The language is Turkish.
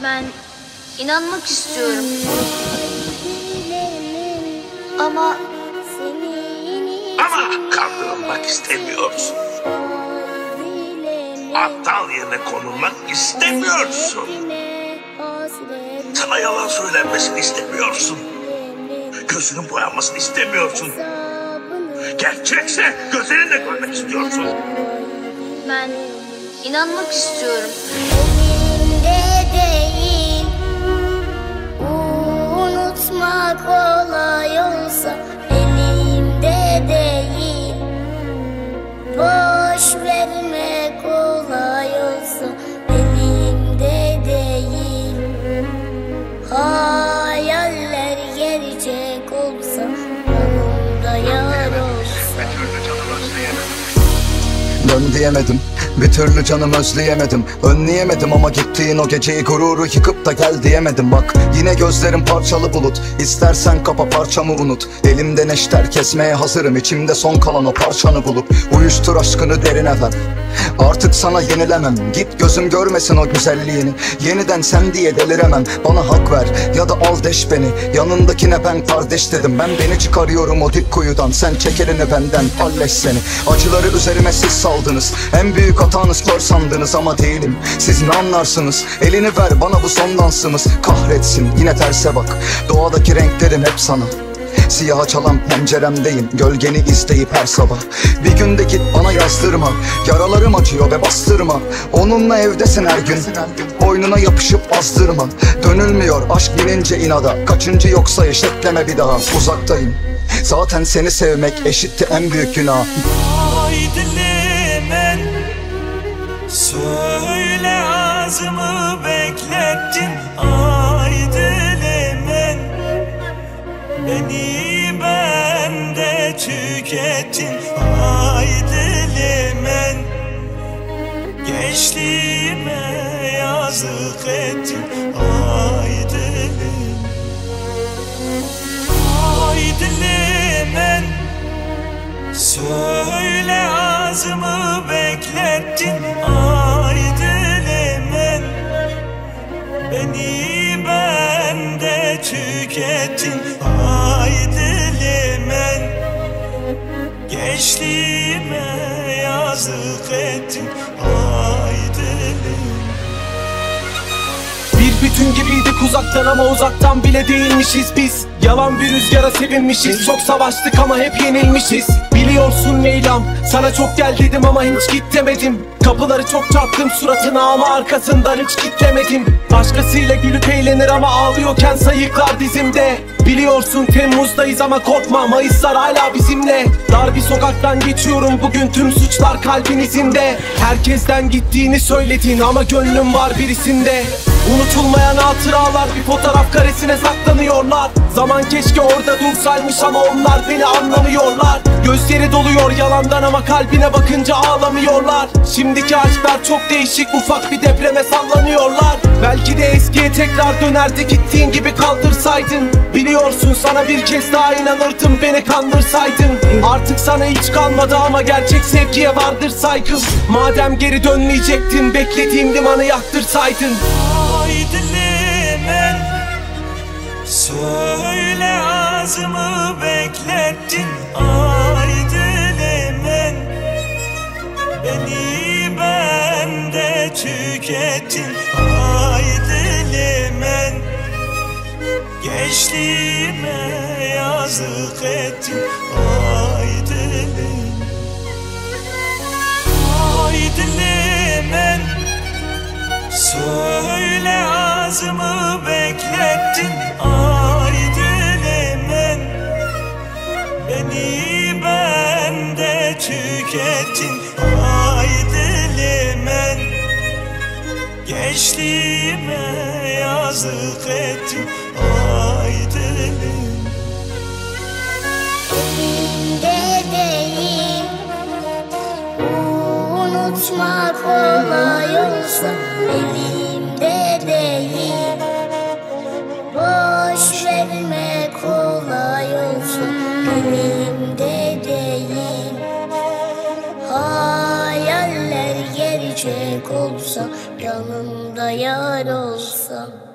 Ben inanmak istiyorum. Ama kandırılmak istemiyorsun. Aptal yerine konulmak istemiyorsun. Sana yalan söylenmesini istemiyorsun. Gözünün boyanmasını istemiyorsun. Gerçekse gözlerinle görmek istiyorsun. ben inanmak istiyorum. Elimde değil, unutmak kolay olsa. Elimde değil, boş vermek kolay olsa. Elimde değil, hayaller gerçek olsa. Yanımda yar olsa. Dön diyemedim, bir türlü canım özleyemedim. Önleyemedim ama gittiğin o geceyi, gururu yıkıp da gel diyemedim. Bak yine gözlerim parçalı bulut, İstersen kapa parçamı unut. Elimde neşter kesmeye hazırım, içimde son kalan o parçanı bulup. Uyuştur aşkını derine ver, artık sana yenilemem. Git gözüm görmesin o güzelliğini, yeniden sen diye deliremem. Bana hak ver ya da al deş beni, yanındakine ben kardeş dedim. Ben beni çıkarıyorum o dik kuyudan, sen çek elini benden, halleş seni. Acıları üzerime siz saldınız, en büyük hatanız kör sandınız ama değilim. Siz ne anlarsınız, elini ver bana, bu son dansımız. Kahretsin yine terse bak, doğadaki renklerim hep sana. Siyaha çalan penceremdeyim, gölgeni izleyip her sabah. Bir günde git bana yazdırma, yaralarım acıyor ve bastırma. Onunla evdesin her gün, boynuna yapışıp azdırma. Dönülmüyor aşk binince inada, kaçıncı yoksa eşitleme bir daha. Uzaktayım, zaten seni sevmek eşitti en büyük günah. Aydınlemen, söyle ağzımı beklettin. Aydınlemen, beni bende tükettin. Aydınlemen, gençliğime yazık ettin. Aydınlemen, aydınlemen, söyle ağzımı beklettin. Aydınlemen, beni bende tükettin. Aydınlemen, gençliğime yazık ettin. Aydınlemen. Bir bütün gibiydik uzaktan ama uzaktan bile değilmişiz biz. Yalan bir rüzgara sevinmişiz, çok savaştık ama hep yenilmişiz. Biliyorsun Leyla'm, sana çok gel dedim ama hiç git demedim. Kapıları çok çarptım suratına ama arkasından hiç gitmedim. Başkasıyla gülüp eğlenir ama ağlıyorken sayıklar dizimde. Biliyorsun Temmuz'dayız ama korkma, Mayıslar hala bizimle. Dar bir sokaktan geçiyorum bugün, tüm suçlar kalbin izinde. Herkesten gittiğini söyledin ama gönlüm var birisinde. Unutulmayan hatıralar bir fotoğraf karesine saklanıyorlar. Zaman keşke orada dursaymış ama onlar beni anlamıyorlar. Gözleri doluyor yalandan ama kalbine bakınca ağlamıyorlar. Şimdiki aşklar çok değişik, ufak bir depreme sallanıyorlar. Belki de eskiye tekrar dönerdi, gittiğin gibi kaldırsaydın. Biliyorsun sana bir kez daha inanırdım, beni kandırsaydın. Artık sana hiç kalmadı ama gerçek sevgiye vardır saygım. Madem geri dönmeyecektin, beklediğim limanı yaktırsaydın. Aydınlemen, söyle ağzımı beklettin. Aydınlemen, beni bende tükettin. Aydınlemen, gençliğime yazık ettin. Aydınlemen, aydınlemen, söyle ağzımı beklettin. Aydınlemen, beni bende tükettin. Aydınlemen, gençliğime yazık ettin. Aydınlemen. elimde değil, unutmak kolay olsa. Elimde değil, boş vermek kolay olsa. Elimde değil, hayaller gerçek olsa. yanımda yar olsa.